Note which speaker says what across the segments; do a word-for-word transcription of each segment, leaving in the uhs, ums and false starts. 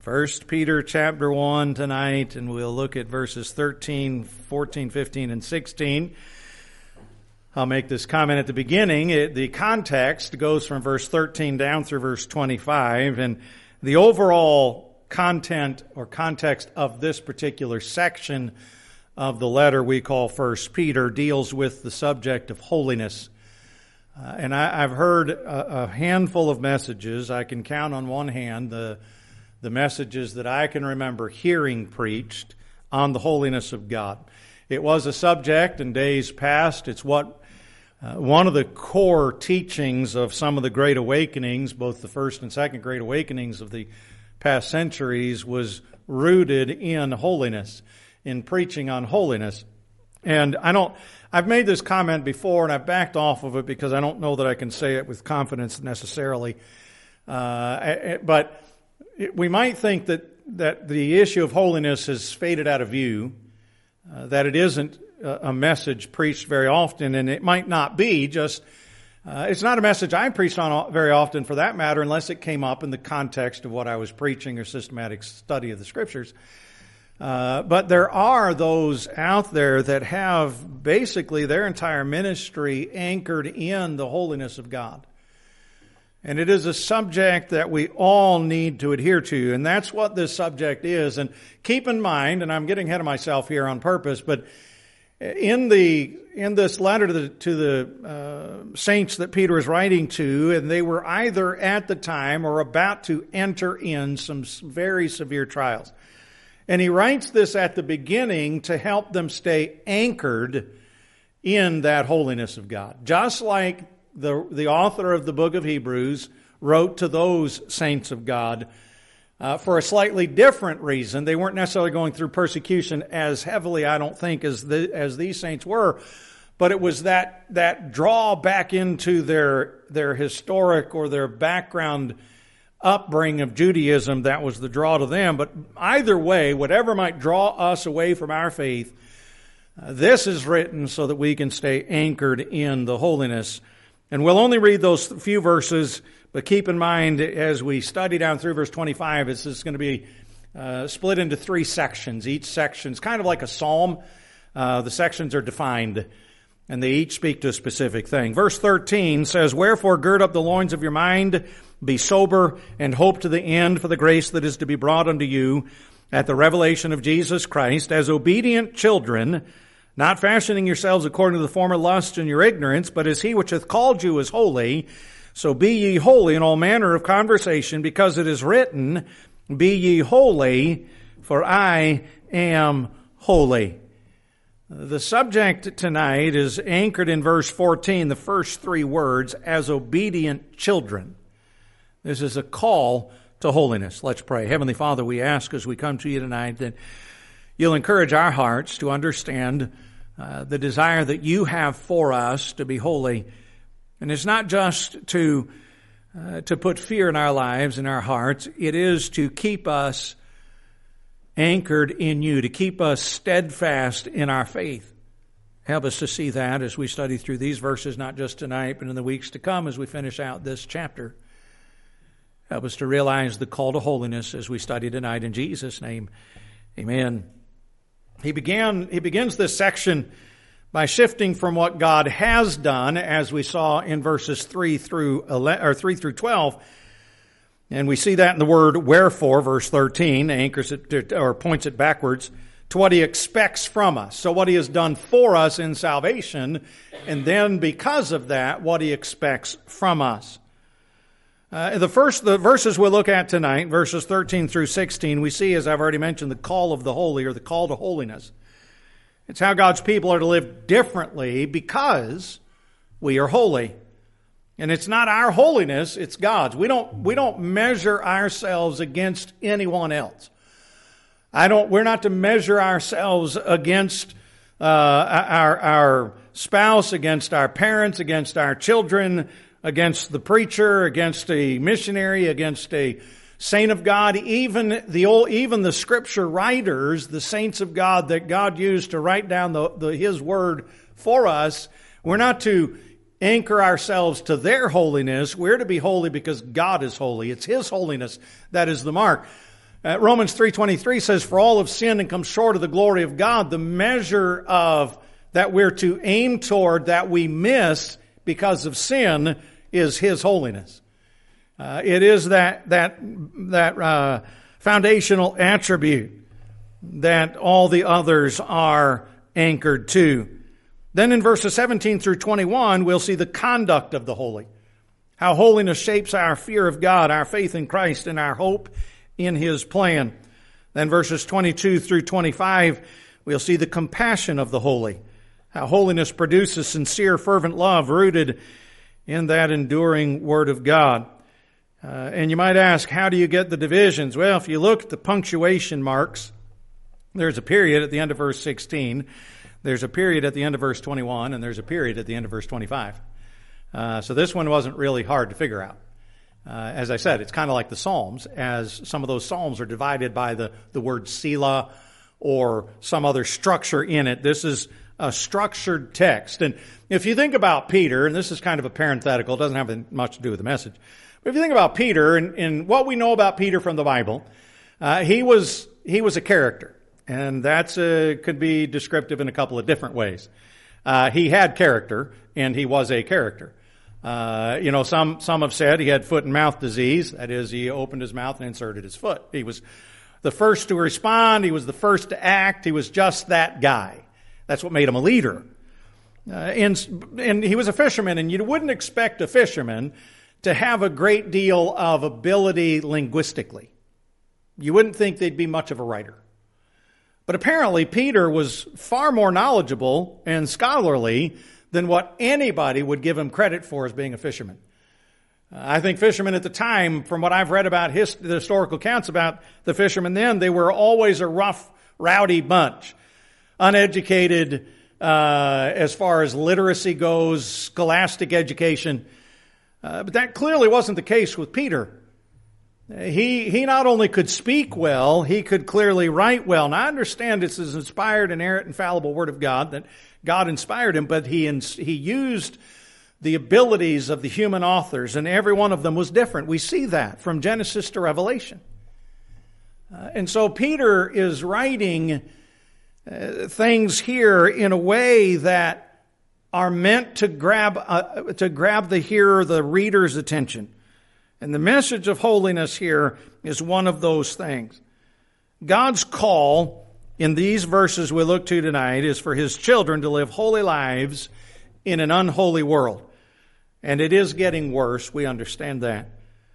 Speaker 1: First Peter chapter one tonight, and we'll look at verses thirteen, fourteen, fifteen, and sixteen. I'll make this comment at the beginning. It, the context goes from verse thirteen down through verse twenty-five, and the overall content or context of this particular section of the letter we call First Peter deals with the subject of holiness. Uh, and I, I've heard a, a handful of messages. I can count on one hand the the messages that I can remember hearing preached on the holiness of God. It was a subject in days past. It's what uh, one of the core teachings of some of the great awakenings, both the first and second great awakenings of the past centuries, was rooted in holiness, in preaching on holiness. And I don't, I've made this comment before and I've backed off of it because I don't know that I can say it with confidence necessarily. Uh, but we might think that, that the issue of holiness has faded out of view, uh, that it isn't a message preached very often, and it might not be just, uh, it's not a message I preached on very often for that matter, unless it came up in the context of what I was preaching or systematic study of the Scriptures. Uh, but there are those out there that have basically their entire ministry anchored in the holiness of God. And it is a subject that we all need to adhere to, and that's what this subject is. And keep in mind, and I'm getting ahead of myself here on purpose, but in the in this letter to the, to the uh, saints that Peter is writing to, and they were either at the time or about to enter in some very severe trials. And he writes this at the beginning to help them stay anchored in that holiness of God. Just like The, the author of the book of Hebrews wrote to those saints of God uh, for a slightly different reason. They weren't necessarily going through persecution as heavily, I don't think, as the, as these saints were. But it was that that draw back into their their historic or their background upbringing of Judaism that was the draw to them. But either way, whatever might draw us away from our faith, uh, this is written so that we can stay anchored in the holiness. And we'll only read those few verses, but keep in mind as we study down through verse twenty-five, this is going to be uh, split into three sections. Each section is kind of like a psalm. Uh, the sections are defined, and they each speak to a specific thing. Verse thirteen says, "Wherefore gird up the loins of your mind, be sober, and hope to the end for the grace that is to be brought unto you at the revelation of Jesus Christ, as obedient children, not fashioning yourselves according to the former lust in your ignorance, but as he which hath called you is holy, so be ye holy in all manner of conversation, because it is written, Be ye holy, for I am holy." The subject tonight is anchored in verse fourteen, the first three words, as obedient children. This is a call to holiness. Let's pray. Heavenly Father, we ask as we come to you tonight that you'll encourage our hearts to understand uh, the desire that you have for us to be holy. And it's not just to uh, to put fear in our lives, in our hearts. It is to keep us anchored in you, to keep us steadfast in our faith. Help us to see that as we study through these verses, not just tonight, but in the weeks to come as we finish out this chapter. Help us to realize the call to holiness as we study tonight. In Jesus' name, amen. He began, he begins this section by shifting from what God has done, as we saw in verses three through eleven, or three through twelve. And we see that in the word wherefore, verse thirteen, anchors it to, or points it backwards to what he expects from us. So what he has done for us in salvation, and then because of that, what he expects from us. Uh, the first, the verses we'll look at tonight, verses thirteen through sixteen, we see, as I've already mentioned, the call of the holy, or the call to holiness. It's how God's people are to live differently because we are holy. And it's not our holiness, it's God's. We don't, we don't measure ourselves against anyone else. I don't, we're not to measure ourselves against uh, our, our spouse, against our parents, against our children, against the preacher, against a missionary, against a saint of God, even the old, even the scripture writers, the saints of God that God used to write down the, the His word for us. We're not to anchor ourselves to their holiness. We're to be holy because God is holy. It's His holiness that is the mark. Uh, Romans three twenty-three says, for all have sinned and come short of the glory of God. The measure of that we're to aim toward that we miss because of sin is His holiness. Uh, it is that that that uh, foundational attribute that all the others are anchored to. Then in verses seventeen through twenty-one, we'll see the conduct of the holy. How holiness shapes our fear of God, our faith in Christ, and our hope in His plan. Then verses twenty-two through twenty-five, we'll see the compassion of the holy. How holiness produces sincere, fervent love rooted in that enduring Word of God. Uh, and you might ask, how do you get the divisions? Well, if you look at the punctuation marks, there's a period at the end of verse sixteen, there's a period at the end of verse twenty-one, and there's a period at the end of verse twenty-five. Uh, so this one wasn't really hard to figure out. Uh, as I said, it's kind of like the Psalms, as some of those Psalms are divided by the, the word Selah or some other structure in it. This is a structured text. And if you think about Peter, and this is kind of a parenthetical, it doesn't have much to do with the message, but if you think about Peter and, and what we know about Peter from the Bible, uh, he was he was a character. And that's a, could be descriptive in a couple of different ways. Uh, he had character, and he was a character. Uh, you know, some, some have said he had foot and mouth disease. That is, he opened his mouth and inserted his foot. He was the first to respond. He was the first to act. He was just that guy. That's what made him a leader. Uh, and, and he was a fisherman, and you wouldn't expect a fisherman to have a great deal of ability linguistically. You wouldn't think they'd be much of a writer. But apparently Peter was far more knowledgeable and scholarly than what anybody would give him credit for as being a fisherman. Uh, I think fishermen at the time, from what I've read about his, the historical accounts about the fishermen then, they were always a rough, rowdy bunch. Uneducated uh, as far as literacy goes, scholastic education. Uh, but that clearly wasn't the case with Peter. He he not only could speak well, he could clearly write well. Now, I understand this is inspired, inerrant, infallible Word of God, that God inspired him, but he he used the abilities of the human authors, and every one of them was different. We see that from Genesis to Revelation. Uh, and so Peter is writing uh, things here in a way that are meant to grab uh, to grab the hearer, the reader's attention. And the message of holiness here is one of those things. God's call in these verses we look to tonight is for His children to live holy lives in an unholy world. And it is getting worse. We understand that.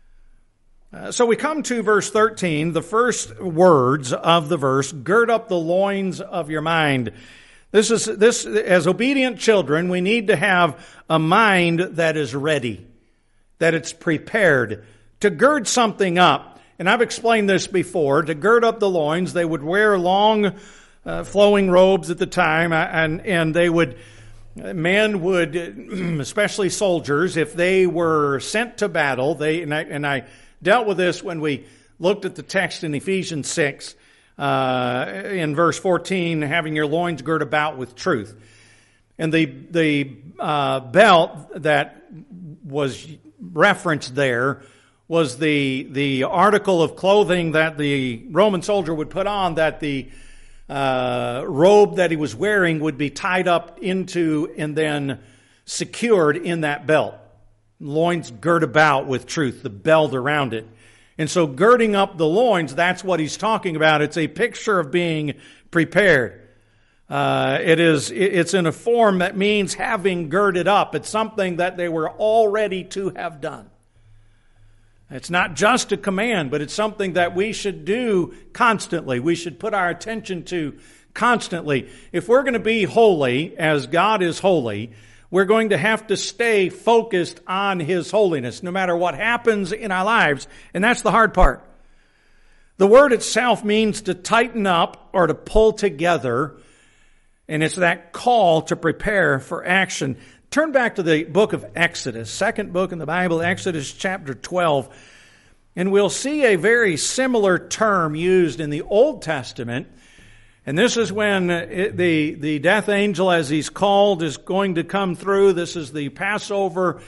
Speaker 1: Uh, so we come to verse thirteen, the first words of the verse, gird up the loins of your mind. This is, this, as obedient children, we need to have a mind that is ready, that it's prepared. To gird something up, and I've explained this before, to gird up the loins, they would wear long uh, flowing robes at the time, and, and they would, men would, especially soldiers, if they were sent to battle, they, and I, and I dealt with this when we looked at the text in Ephesians six, uh, in verse fourteen, having your loins girt about with truth. And the, the uh, belt that was referenced there was the the article of clothing that the Roman soldier would put on, that the uh, robe that he was wearing would be tied up into and then secured in that belt. Loins girt about with truth, the belt around it. And so girding up the loins, that's what he's talking about. It's a picture of being prepared. Uh, it is, it's in a form that means having girded up. It's something that they were all ready to have done. It's not just a command, but it's something that we should do constantly. We should put our attention to constantly. If we're going to be holy as God is holy, we're going to have to stay focused on His holiness, no matter what happens in our lives. And that's the hard part. The word itself means to tighten up or to pull together. And it's that call to prepare for action. Turn back to the book of Exodus, second book in the Bible, Exodus chapter twelve. And we'll see a very similar term used in the Old Testament. And this is when it, the, the death angel, as he's called, is going to come through. This is the Passover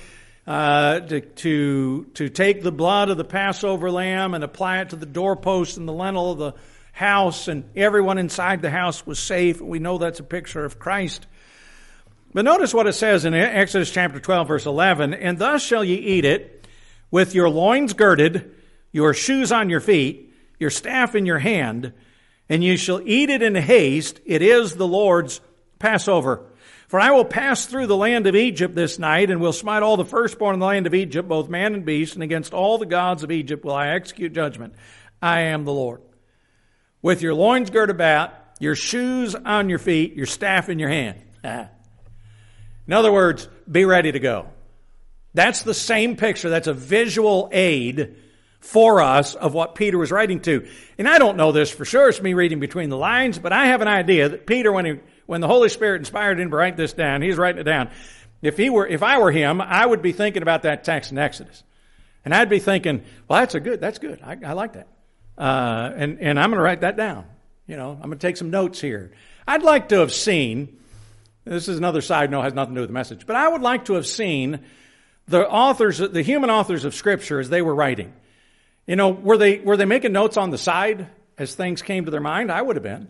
Speaker 1: uh, to, to, to take the blood of the Passover lamb and apply it to the doorpost and the lintel of the house, and everyone inside the house was safe. We know that's a picture of Christ. But notice what it says in Exodus chapter twelve, verse eleven, "And thus shall ye eat it, with your loins girded, your shoes on your feet, your staff in your hand, and you shall eat it in haste. It is the Lord's Passover. For I will pass through the land of Egypt this night, and will smite all the firstborn in the land of Egypt, both man and beast, and against all the gods of Egypt will I execute judgment. I am the Lord. With your loins girded about, your shoes on your feet, your staff in your hand." In other words, be ready to go. That's the same picture. That's a visual aid for us of what Peter was writing to. And I don't know this for sure. It's me reading between the lines, but I have an idea that Peter, when he, when the Holy Spirit inspired him to write this down, he's writing it down. If he were, if I were him, I would be thinking about that text in Exodus. And I'd be thinking, well, that's a good, that's good. I, I like that. Uh, and, and I'm going to write that down. You know, I'm going to take some notes here. I'd like to have seen, this is another side note, has nothing to do with the message, but I would like to have seen the authors, the human authors of Scripture as they were writing. You know, were they, were they making notes on the side as things came to their mind? I would have been.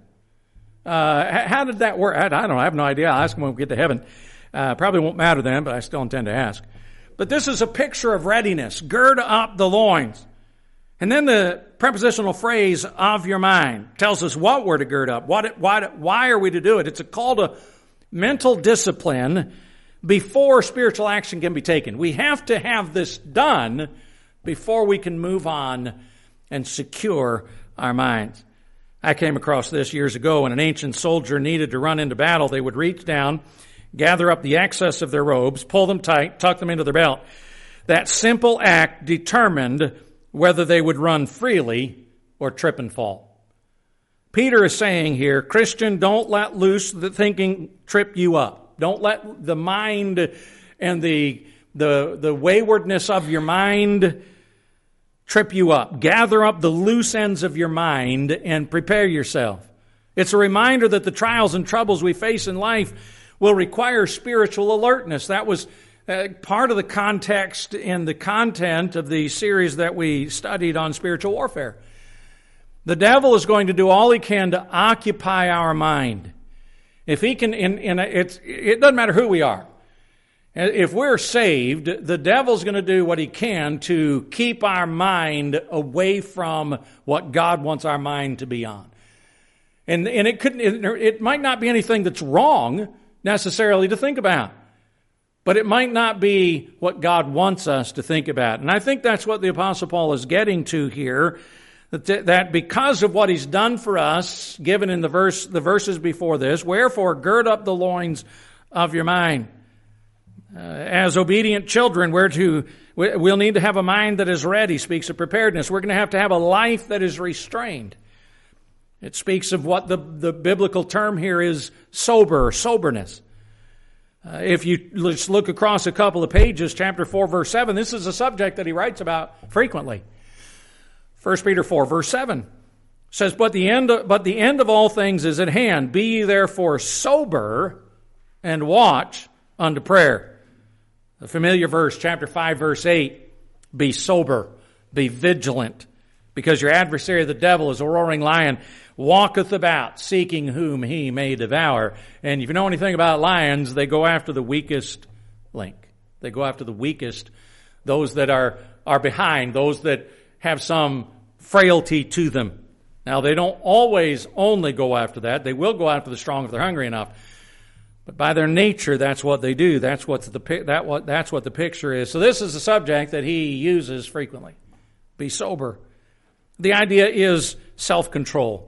Speaker 1: Uh, how did that work? I, I don't know. I have no idea. I'll ask them when we get to heaven. Uh, probably won't matter then, but I still intend to ask. But this is a picture of readiness. Gird up the loins. And then the prepositional phrase, "of your mind," tells us what we're to gird up. What, why, why are we to do it? It's a call to mental discipline before spiritual action can be taken. We have to have this done before we can move on and secure our minds. I came across this years ago when an ancient soldier needed to run into battle. They would reach down, gather up the excess of their robes, pull them tight, tuck them into their belt. That simple act determined whether they would run freely or trip and fall. Peter is saying here, Christian, don't let loose the thinking trip you up. Don't let the mind and the, the, the waywardness of your mind trip you up. Gather up the loose ends of your mind and prepare yourself. It's a reminder that the trials and troubles we face in life will require spiritual alertness. That was uh, part of the context and the content of the series that we studied on spiritual warfare. The devil is going to do all he can to occupy our mind. If he can, in, in a, it's, it doesn't matter who we are. If we're saved, the devil's going to do what he can to keep our mind away from what God wants our mind to be on. And, and it could, it, it might not be anything that's wrong necessarily to think about, but it might not be what God wants us to think about. And I think that's what the Apostle Paul is getting to here, that, that because of what he's done for us, given in the verse, the verses before this, wherefore gird up the loins of your mind. Uh, as obedient children, we're to, we'll need to have a mind that is ready, speaks of preparedness. We're going to have to have a life that is restrained. It speaks of what the, the biblical term here is sober, soberness. Uh, if you let's look across a couple of pages, chapter four, verse seven, this is a subject that he writes about frequently. First Peter four, verse seven says, but the end of, but the end of all things is at hand. Be ye therefore sober and watch unto prayer. The familiar verse, chapter five, verse eight, be sober, be vigilant, because your adversary the devil is a roaring lion, walketh about, seeking whom he may devour. And if you know anything about lions, they go after the weakest link. They go after the weakest, those that are, are behind, those that have some frailty to them. Now, they don't always only go after that. They will go after the strong if they're hungry enough. But by their nature, that's what they do. That's what the that what that's what the picture is. So this is a subject that he uses frequently. Be sober. The idea is self-control.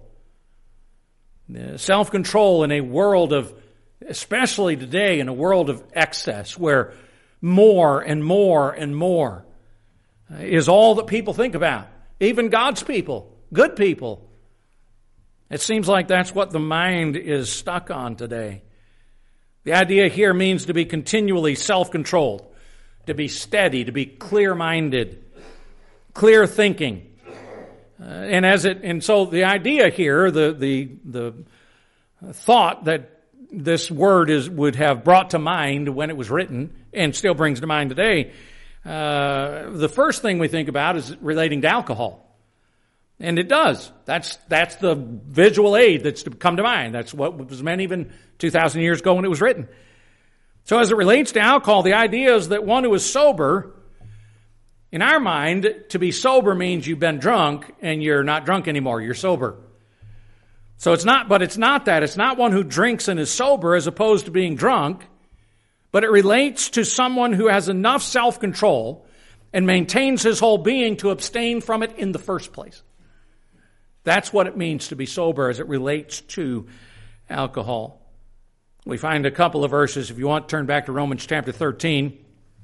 Speaker 1: Self-control in a world of, especially today, in a world of excess, where more and more and more is all that people think about. Even God's people, good people. It seems like that's what the mind is stuck on today. The idea here means to be continually self-controlled, to be steady, to be clear-minded, clear thinking. Uh, and as it, and so the idea here, the the the thought that this word is would have brought to mind when it was written, and still brings to mind today, uh, the first thing we think about is relating to alcohol. And it does. That's that's the visual aid that's to come to mind. That's what was meant even two thousand years ago when it was written. So as it relates to alcohol, the idea is that one who is sober, in our mind, to be sober means you've been drunk and you're not drunk anymore. You're sober. So it's not, but it's not that. It's not one who drinks and is sober as opposed to being drunk, but it relates to someone who has enough self-control and maintains his whole being to abstain from it in the first place. That's what it means to be sober as it relates to alcohol. We find a couple of verses. If you want, turn back to Romans chapter thirteen.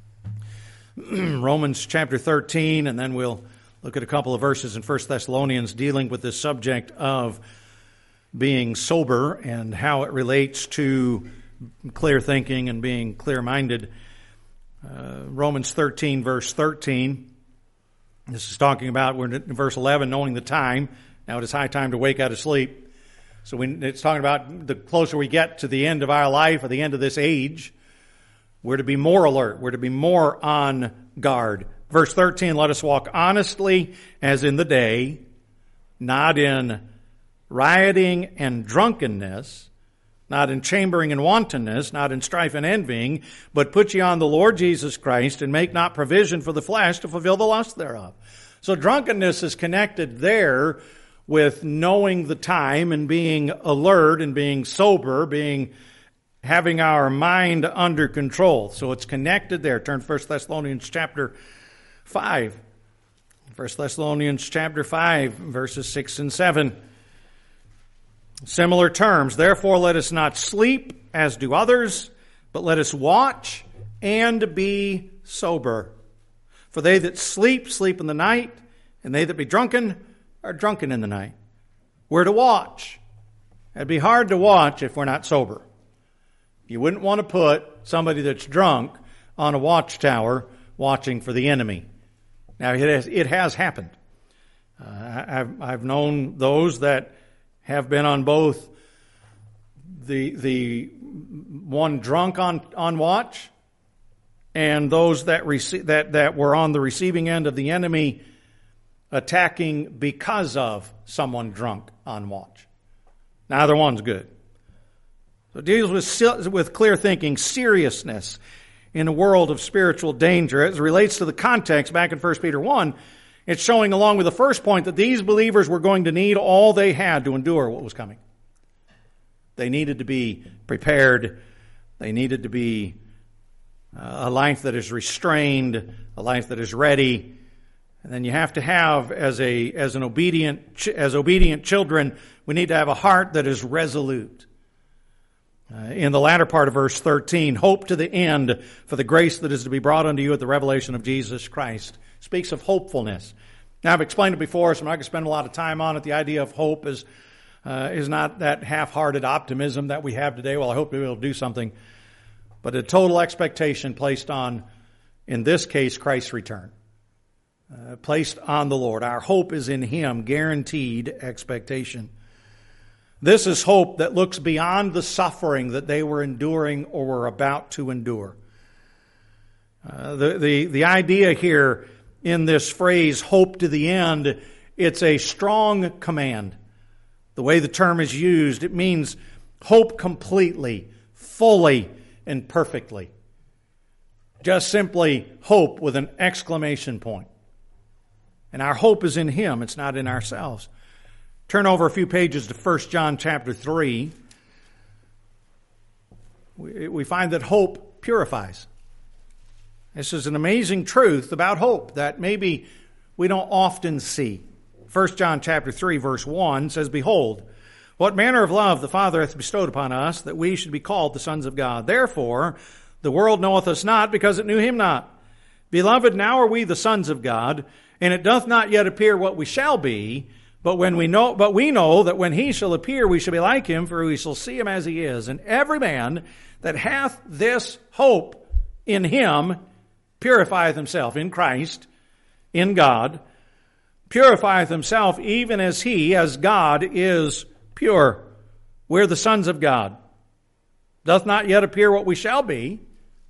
Speaker 1: Romans chapter thirteen, and then we'll look at a couple of verses in First Thessalonians dealing with this subject of being sober and how it relates to clear thinking and being clear-minded. Uh, Romans thirteen, verse thirteen. This is talking about, we're in verse eleven, knowing the time. Now it is high time to wake out of sleep. So we, it's talking about the closer we get to the end of our life or the end of this age, we're to be more alert. We're to be more on guard. Verse thirteen, let us walk honestly as in the day, not in rioting and drunkenness, not in chambering and wantonness, not in strife and envying, but put ye on the Lord Jesus Christ, and make not provision for the flesh to fulfill the lust thereof. So drunkenness is connected there with knowing the time and being alert and being sober, being having our mind under control. So it's connected there. Turn to First Thessalonians chapter five. First Thessalonians chapter five, verses six and seven. Similar terms. Therefore let us not sleep as do others, but let us watch and be sober. For they that sleep, sleep in the night, and they that be drunken are drunken in the night. We're to watch. It'd be hard to watch if we're not sober. You wouldn't want to put somebody that's drunk on a watchtower watching for the enemy. Now, it has, it has happened. Uh, I've, I've known those that have been on both the the one drunk on, on watch and those that, rece- that that were on the receiving end of the enemy attacking because of someone drunk on watch. Neither one's good. So it deals with, with clear thinking, seriousness in a world of spiritual danger. As it relates to the context back in First Peter one, it's showing along with the first point that these believers were going to need all they had to endure what was coming. They needed to be prepared. They needed to be a life that is restrained, a life that is ready. And then you have to have, as a as an obedient as obedient children, we need to have a heart that is resolute. Uh, in the latter part of verse thirteen, hope to the end for the grace that is to be brought unto you at the revelation of Jesus Christ. Speaks of hopefulness. Now, I've explained it before, so I'm not going to spend a lot of time on it. The idea of hope is uh, is not that half-hearted optimism that we have today. Well, I hope we will do something. But a total expectation placed on, in this case, Christ's return. Uh, placed on the Lord. Our hope is in Him, guaranteed expectation. This is hope that looks beyond the suffering that they were enduring or were about to endure. Uh, the, the, the idea here in this phrase, hope to the end, it's a strong command. The way the term is used, it means hope completely, fully, and perfectly. Just simply hope with an exclamation point. And our hope is in Him. It's not in ourselves. Turn over a few pages to First John chapter three. We, we find that hope purifies. This is an amazing truth about hope that maybe we don't often see. First John chapter three, verse one says, Behold, what manner of love the Father hath bestowed upon us, that we should be called the sons of God. Therefore, the world knoweth us not, because it knew Him not. Beloved, now are we the sons of God, and it doth not yet appear what we shall be, but when we know, but we know that when He shall appear, we shall be like Him, for we shall see Him as He is. And every man that hath this hope in Him purifieth himself in Christ, in God, purifieth himself even as He, as God, is pure. We're the sons of God. Doth not yet appear what we shall be,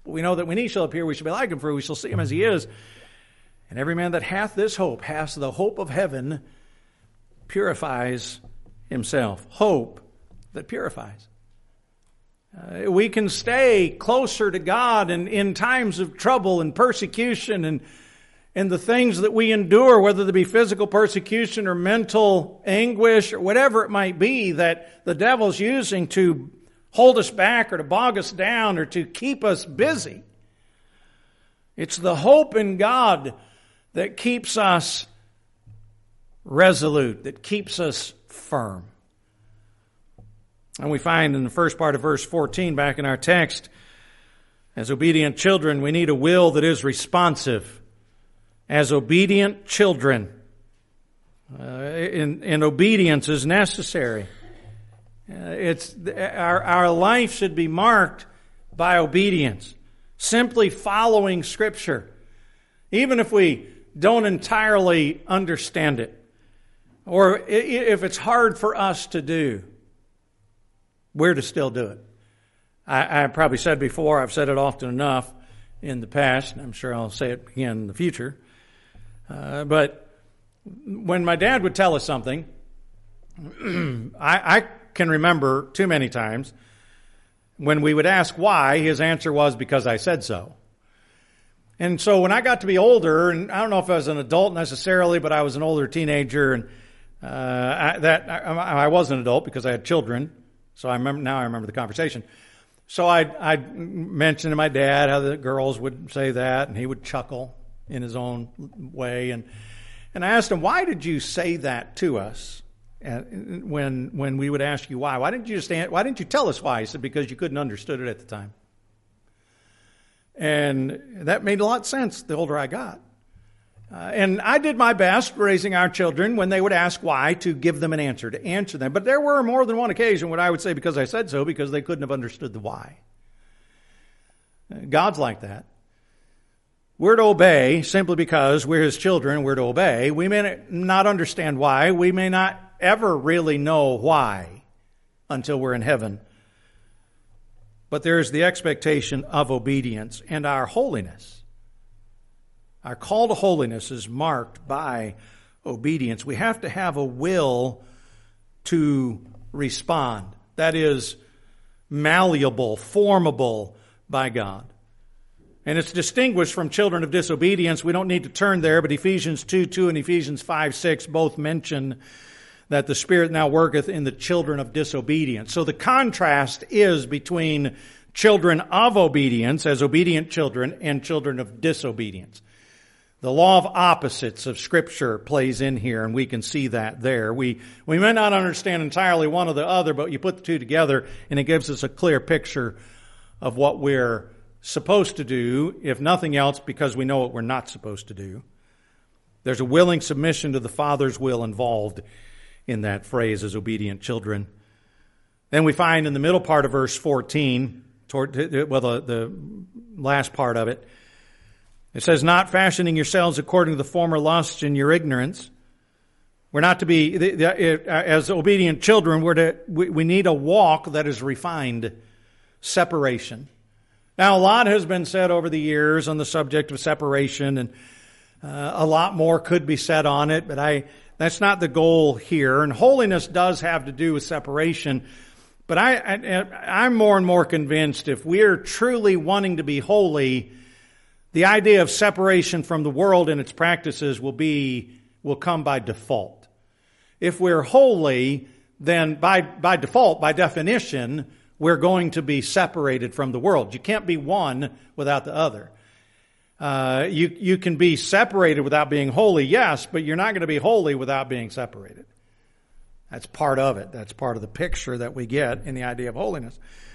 Speaker 1: But we know that when he shall appear, we shall be like him, for we shall see him as he is. And every man that hath this hope, hath the hope of heaven, purifies himself. Hope that purifies. Uh, we can stay closer to God in, in times of trouble and persecution and, and the things that we endure, whether they be physical persecution or mental anguish or whatever it might be that the devil's using to hold us back or to bog us down or to keep us busy. It's the hope in God that keeps us resolute, that keeps us firm. And we find in the first part of verse fourteen, back in our text, as obedient children, we need a will that is responsive. As obedient children, uh, and, and obedience is necessary. Uh, it's our, our life should be marked by obedience, simply following Scripture, even if we don't entirely understand it, or if it's hard for us to do. We're to still do it. I, I probably said before, I've said it often enough in the past, and I'm sure I'll say it again in the future. Uh, but when my dad would tell us something, I, I can remember too many times when we would ask why, his answer was, because I said so. And so when I got to be older, and I don't know if I was an adult necessarily, but I was an older teenager, and uh, I, that I, I was an adult because I had children. So I remember now. I remember the conversation. So I I mentioned to my dad how the girls would say that, and he would chuckle in his own way. And and I asked him, "Why did you say that to us?" And when when we would ask you why, why didn't you just why didn't you tell us why? He said, "Because you couldn't understood it at the time." And that made a lot of sense the older I got. Uh, and I did my best raising our children when they would ask why to give them an answer, to answer them. But there were more than one occasion when I would say because I said so, because they couldn't have understood the why. God's like that. We're to obey simply because we're His children. We're to obey. We may not understand why. We may not ever really know why until we're in heaven. But there is the expectation of obedience and our holiness. Our call to holiness is marked by obedience. We have to have a will to respond. That is malleable, formable by God. And it's distinguished from children of disobedience. We don't need to turn there, but Ephesians two two and Ephesians five six both mention that the Spirit now worketh in the children of disobedience. So the contrast is between children of obedience as obedient children and children of disobedience. The law of opposites of Scripture plays in here, and we can see that there. We we may not understand entirely one or the other, but you put the two together, and it gives us a clear picture of what we're supposed to do, if nothing else, because we know what we're not supposed to do. There's a willing submission to the Father's will involved in that phrase as obedient children. Then we find in the middle part of verse fourteen, toward well, the, the last part of it, it says, not fashioning yourselves according to the former lusts in your ignorance. We're not to be, as obedient children, we're to, we need a walk that is refined, separation. Now, a lot has been said over the years on the subject of separation, and uh, a lot more could be said on it, but I that's not the goal here. And holiness does have to do with separation. But I, I, I'm more and more convinced if we're truly wanting to be holy, the idea of separation from the world and its practices will be, will come by default. If we're holy, then by, by default, by definition, we're going to be separated from the world. You can't be one without the other. Uh, you, you can be separated without being holy, yes, but you're not going to be holy without being separated. That's part of it. That's part of the picture that we get in the idea of holiness.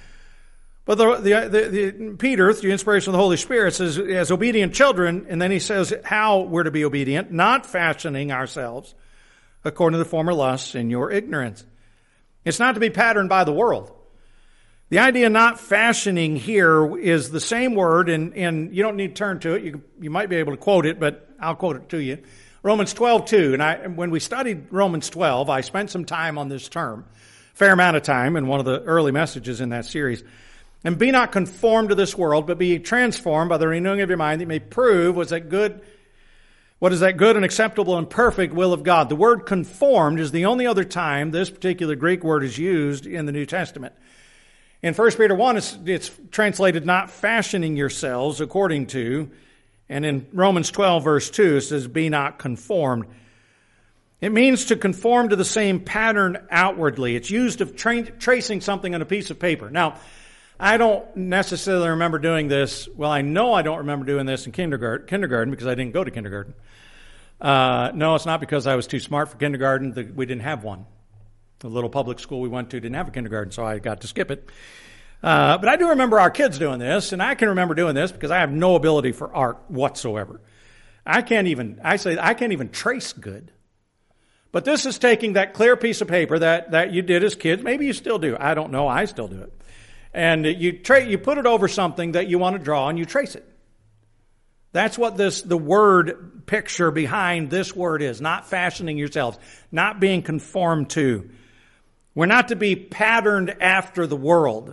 Speaker 1: But the, the, the, the, Peter, through inspiration of the Holy Spirit, says, as obedient children, and then he says how we're to be obedient, not fashioning ourselves according to the former lusts in your ignorance. It's not to be patterned by the world. The idea not fashioning here is the same word, and, and you don't need to turn to it. You, you might be able to quote it, but I'll quote it to you. Romans twelve two, and I, when we studied Romans twelve, I spent some time on this term, fair amount of time in one of the early messages in that series. And be not conformed to this world, but be transformed by the renewing of your mind, that you may prove what's that good, what is that good and acceptable and perfect will of God. The word conformed is the only other time this particular Greek word is used in the New Testament. In First Peter one, it's, it's translated not fashioning yourselves according to, and in Romans twelve verse two, it says be not conformed. It means to conform to the same pattern outwardly. It's used of tra- tracing something on a piece of paper. Now, I don't necessarily remember doing this. Well, I know I don't remember doing this in kindergarten, kindergarten because I didn't go to kindergarten. Uh, no, it's not because I was too smart for kindergarten. The, we didn't have one. The little public school we went to didn't have a kindergarten, so I got to skip it. Uh, but I do remember our kids doing this, and I can remember doing this because I have no ability for art whatsoever. I can't even, I say, I can't even trace good. But this is taking that clear piece of paper that, that you did as kids. Maybe you still do. I don't know. I still do it. And you tra- you put it over something that you want to draw, and you trace it. That's what this the word picture behind this word is. Not fashioning yourselves. Not being conformed to. We're not to be patterned after the world.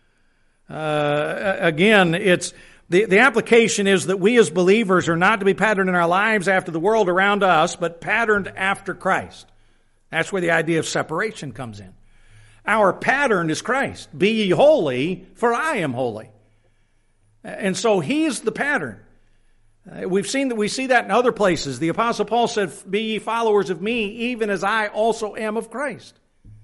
Speaker 1: Uh, again, it's the, the application is that we as believers are not to be patterned in our lives after the world around us, but patterned after Christ. That's where the idea of separation comes in. Our pattern is Christ. Be ye holy, for I am holy. And so He's the pattern. Uh, we've seen that we see that in other places. The Apostle Paul said, "Be ye followers of me, even as I also am of Christ."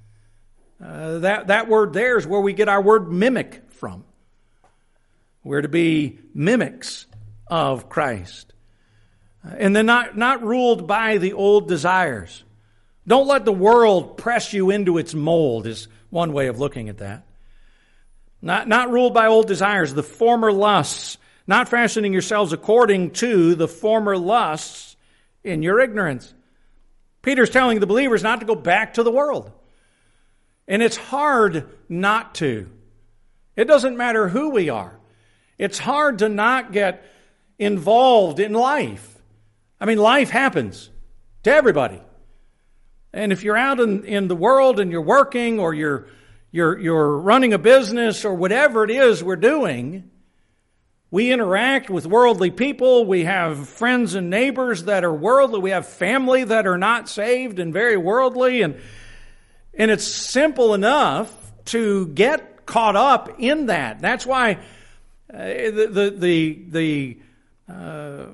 Speaker 1: Uh, that, that word there is where we get our word mimic from. We're to be mimics of Christ. Uh, and then not, not ruled by the old desires. Don't let the world press you into its mold is one way of looking at that. Not, not ruled by old desires, the former lusts, not fashioning yourselves according to the former lusts in your ignorance. Peter's telling the believers not to go back to the world. And it's hard not to. It doesn't matter who we are. It's hard to not get involved in life. I mean, life happens to everybody. And if you're out in, in the world and you're working or you're, you're, you're running a business or whatever it is we're doing, we interact with worldly people. We have friends and neighbors that are worldly. We have family that are not saved and very worldly. And, and it's simple enough to get caught up in that. That's why uh, the, the, the, the uh,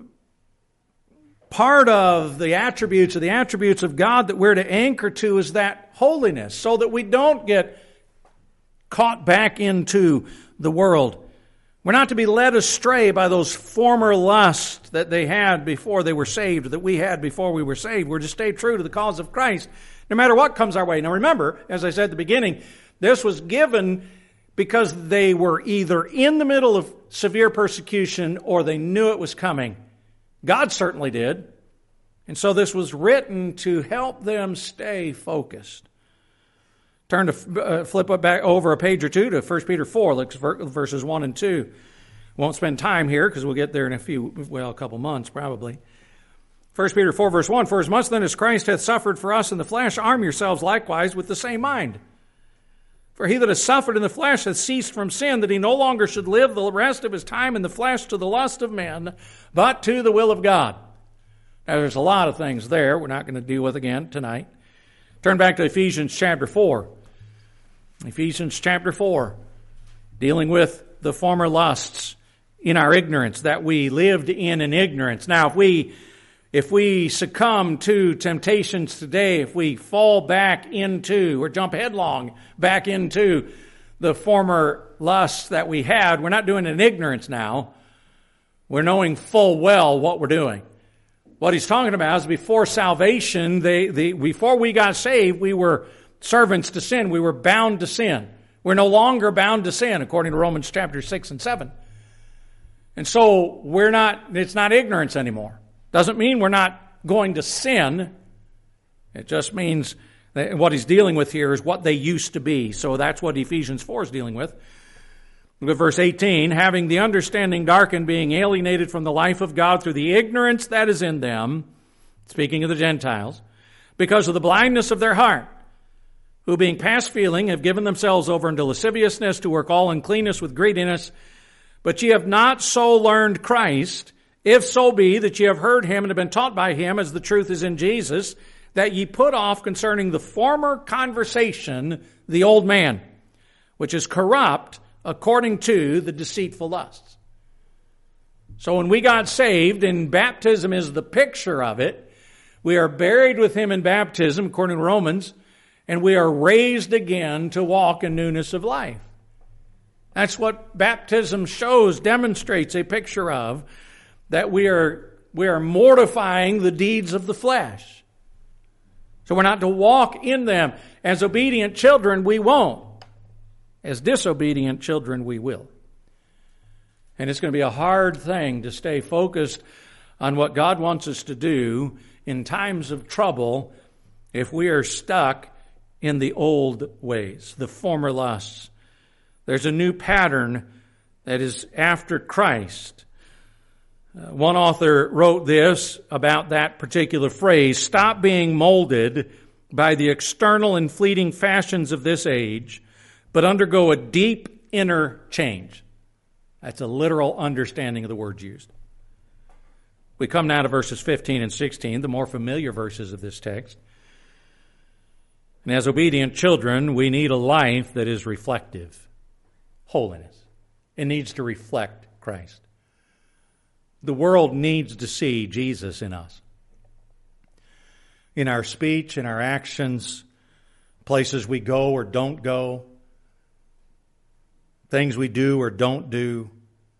Speaker 1: part of the attributes of the attributes of God that we're to anchor to is that holiness, so that we don't get caught back into the world. We're not to be led astray by those former lusts that they had before they were saved, that we had before we were saved. We're to stay true to the cause of Christ, no matter what comes our way. Now remember, as I said at the beginning, this was given because they were either in the middle of severe persecution or they knew it was coming. God certainly did. And so this was written to help them stay focused. Turn to, uh, flip it back over a page or two to First Peter four, look verses one and two. Won't spend time here because we'll get there in a few, well, a couple months probably. First Peter four verse one, "For as much then as Christ hath suffered for us in the flesh, arm yourselves likewise with the same mind. For he that has suffered in the flesh hath ceased from sin, that he no longer should live the rest of his time in the flesh to the lust of men, but to the will of God." Now there's a lot of things there we're not going to deal with again tonight. Turn back to Ephesians chapter four. Ephesians chapter four, dealing with the former lusts in our ignorance, that we lived in in ignorance. Now if we If we succumb to temptations today, if we fall back into or jump headlong back into the former lusts that we had, we're not doing it in ignorance now. We're knowing full well what we're doing. What he's talking about is before salvation, they, the, before we got saved, we were servants to sin. We were bound to sin. We're no longer bound to sin, according to Romans chapter six and seven. And so we're not, it's not ignorance anymore. Doesn't mean we're not going to sin. It just means that what he's dealing with here is what they used to be. So that's what Ephesians four is dealing with. Look at verse eighteen. "Having the understanding darkened, being alienated from the life of God through the ignorance that is in them," speaking of the Gentiles, "because of the blindness of their heart, who being past feeling have given themselves over unto lasciviousness to work all uncleanness with greediness. But ye have not so learned Christ, if so be that ye have heard him and have been taught by him, as the truth is in Jesus, that ye put off concerning the former conversation the old man, which is corrupt according to the deceitful lusts. So when we got saved, and baptism is the picture of it, we are buried with him in baptism, according to Romans, and we are raised again to walk in newness of life. That's what baptism shows, demonstrates a picture of, that we are, we are mortifying the deeds of the flesh. So we're not to walk in them. As obedient children, we won't. As disobedient children, we will. And it's going to be a hard thing to stay focused on what God wants us to do in times of trouble if we are stuck in the old ways, the former lusts. There's a new pattern that is after Christ. Uh, one author wrote this about that particular phrase: stop being molded by the external and fleeting fashions of this age, but undergo a deep inner change. That's a literal understanding of the words used. We come now to verses fifteen and sixteen, the more familiar verses of this text. And as obedient children, we need a life that is reflective. Holiness. It needs to reflect Christ. The world needs to see Jesus in us. In our speech, in our actions, places we go or don't go, things we do or don't do.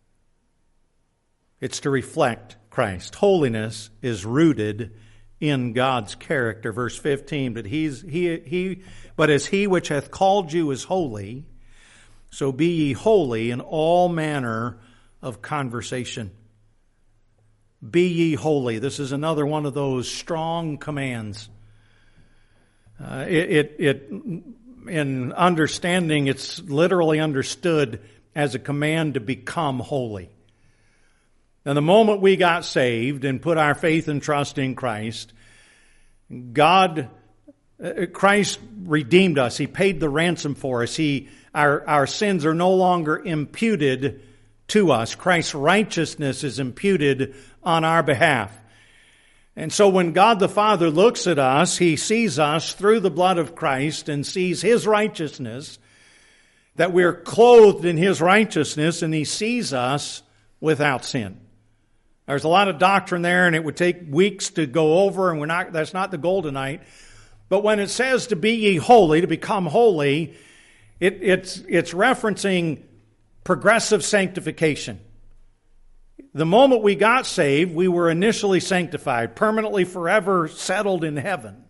Speaker 1: It's to reflect Christ. Holiness is rooted in God's character. Verse fifteen, but he's he he but as he which hath called you is holy, so be ye holy in all manner of conversation. Be ye holy. This is another one of those strong commands. Uh, it, it, it, in understanding, it's literally understood as a command to become holy. Now, the moment we got saved and put our faith and trust in Christ, God, uh, Christ redeemed us. He paid the ransom for us. He, our, our sins are no longer imputed to us. Christ's righteousness is imputed on our behalf. And so when God the Father looks at us, He sees us through the blood of Christ and sees His righteousness, that we're clothed in His righteousness, and He sees us without sin. There's a lot of doctrine there, and it would take weeks to go over, and we're not, that's not the goal tonight. But when it says to be ye holy, to become holy, it, it's, it's referencing progressive sanctification. The moment we got saved, we were initially sanctified, permanently forever settled in heaven,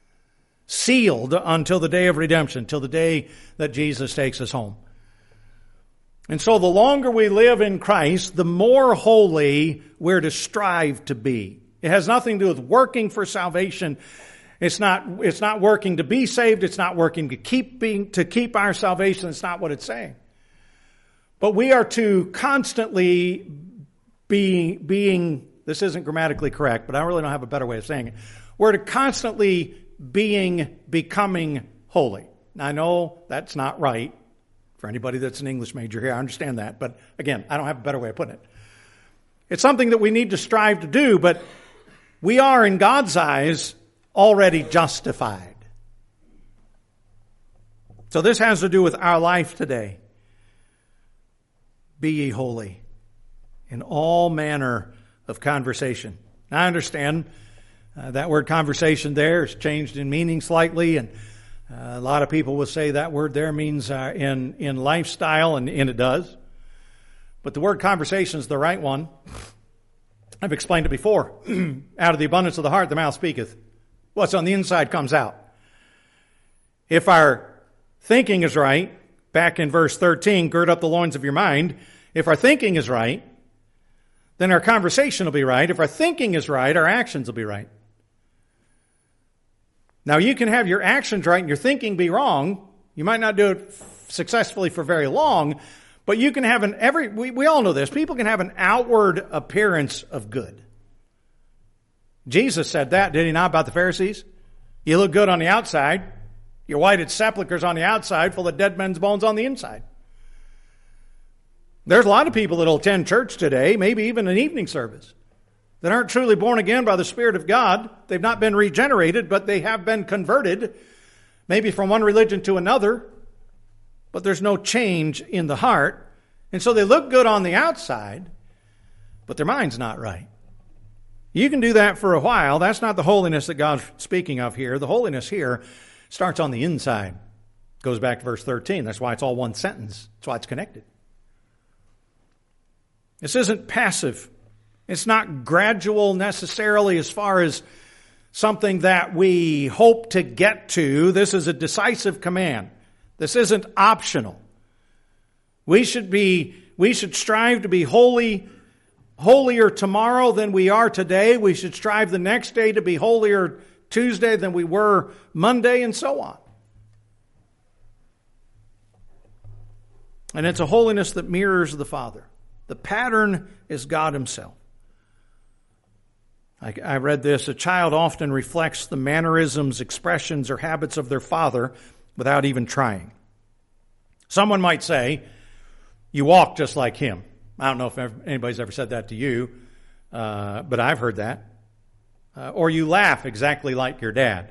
Speaker 1: sealed until the day of redemption, till the day that Jesus takes us home. And so the longer we live in Christ, the more holy we're to strive to be. It has nothing to do with working for salvation. It's not, it's not working to be saved. It's not working to keep being, to keep our salvation. It's not what it's saying. But we are to constantly be, being, this isn't grammatically correct, but I really don't have a better way of saying it. We're to constantly being, becoming holy. Now, I know that's not right. For anybody that's an English major here, I understand that. But again, I don't have a better way of putting it. It's something that we need to strive to do, but we are, in God's eyes, already justified. So this has to do with our life today. Be ye holy in all manner of conversation. Now, I understand uh, that word conversation there is changed in meaning slightly, and Uh, a lot of people will say that word there means uh, in, in lifestyle, and, and it does. But the word conversation is the right one. I've explained it before. Out of the abundance of the heart, the mouth speaketh. What's on the inside comes out. If our thinking is right, back in verse thirteen, gird up the loins of your mind. If our thinking is right, then our conversation will be right. If our thinking is right, our actions will be right. Now, you can have your actions right and your thinking be wrong. You might not do it successfully for very long, but you can have an every, we, we all know this, people can have an outward appearance of good. Jesus said that, did he not, about the Pharisees? You look good on the outside, Your whited sepulchres on the outside, full of dead men's bones on the inside. There's a lot of people that will attend church today, maybe even an evening service, that aren't truly born again by the Spirit of God. They've not been regenerated, but they have been converted, maybe from one religion to another, but there's no change in the heart. And so they look good on the outside, but their mind's not right. You can do that for a while. That's not the holiness that God's speaking of here. The holiness here starts on the inside. Goes back to verse thirteen. That's why it's all one sentence. That's why it's connected. This isn't passive. It's not gradual necessarily as far as something that we hope to get to. This is a decisive command. This isn't optional. We should be, we should strive to be holy, holier tomorrow than we are today. We should strive the next day to be holier Tuesday than we were Monday, and so on. And it's a holiness that mirrors the Father. The pattern is God Himself. I, I read this, a child often reflects the mannerisms, expressions, or habits of their father without even trying. Someone might say, you walk just like him. I don't know if anybody's ever said that to you, uh, but I've heard that. Uh, or you laugh exactly like your dad.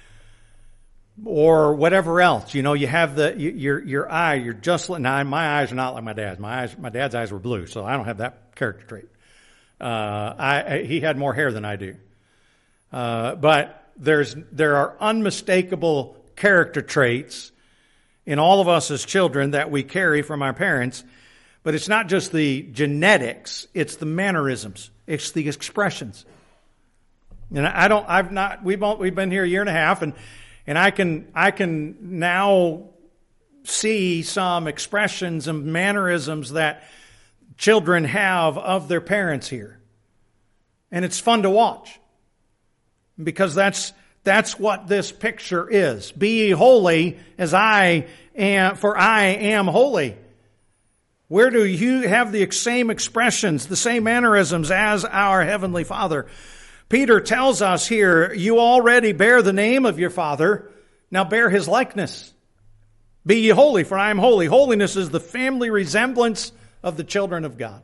Speaker 1: Or whatever else. You know, you have the, you, your, your eye, you're just like, now my eyes are not like my dad's. My eyes, my dad's eyes were blue, so I don't have that character trait. Uh, I, he had more hair than I do. Uh, but there's, there are unmistakable character traits in all of us as children that we carry from our parents. But it's not just the genetics, it's the mannerisms, it's the expressions. And I don't, I've not, we've, we've been here a year and a half, and, and I can, I can now see some expressions and mannerisms that children have of their parents here. And it's fun to watch. Because that's, that's what this picture is. Be ye holy as I am, for I am holy. Where do you have the same expressions, the same mannerisms as our Heavenly Father? Peter tells us here, you already bear the name of your Father, now bear His likeness. Be ye holy, for I am holy. Holiness is the family resemblance of the children of God.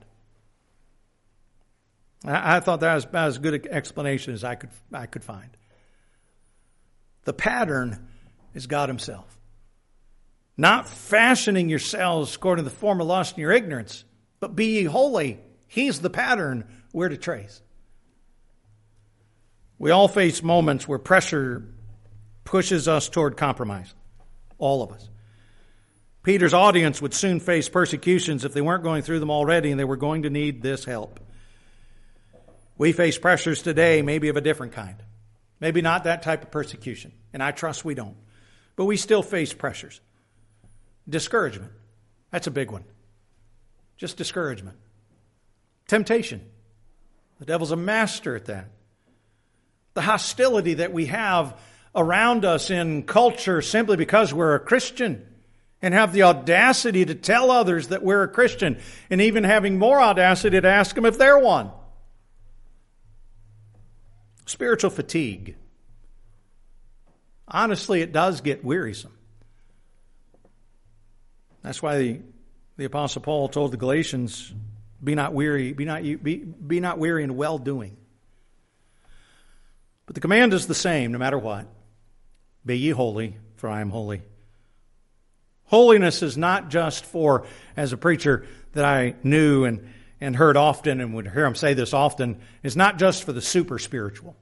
Speaker 1: I, I thought that was about as good an explanation as I could, I could find. The pattern is God Himself. Not fashioning yourselves according to the form of lust and your ignorance, but be ye holy. He's the pattern we're to trace. We all face moments where pressure pushes us toward compromise. All of us. Peter's audience would soon face persecutions if they weren't going through them already, and they were going to need this help. We face pressures today, maybe of a different kind. Maybe not that type of persecution, and I trust we don't. But we still face pressures. Discouragement. That's a big one. Just discouragement. Temptation. The devil's a master at that. The hostility that we have around us in culture simply because we're a Christian and have the audacity to tell others that we're a Christian, and even having more audacity to ask them if they're one. Spiritual fatigue. Honestly, it does get wearisome. That's why the, the Apostle Paul told the Galatians, be not weary, be not, be, be not weary in well-doing. But the command is the same no matter what. Be ye holy, for I am holy. Holiness is not just for, as a preacher that I knew and, and heard often and would hear him say this often, is not just for the super spiritual.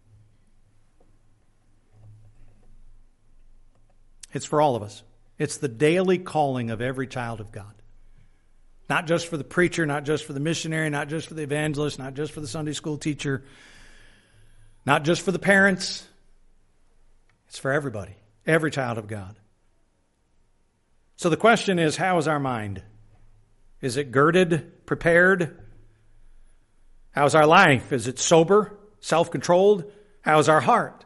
Speaker 1: It's for all of us. It's the daily calling of every child of God. Not just for the preacher, not just for the missionary, not just for the evangelist, not just for the Sunday school teacher, not just for the parents. It's for everybody, every child of God. So the question is, how is our mind? Is it girded, prepared? How's our life? Is it sober, self-controlled? How's our heart?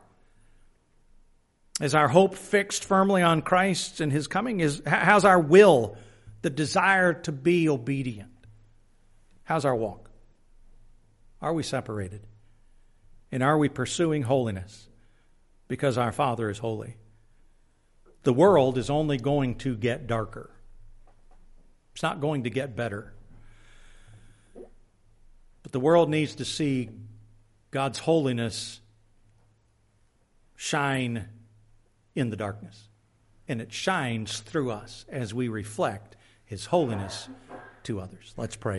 Speaker 1: Is our hope fixed firmly on Christ and His coming? Is how's our will, the desire to be obedient? How's our walk? Are we separated? And are we pursuing holiness because our Father is holy? The world is only going to get darker. It's not going to get better. But the world needs to see God's holiness shine in the darkness. And it shines through us as we reflect His holiness to others. Let's pray.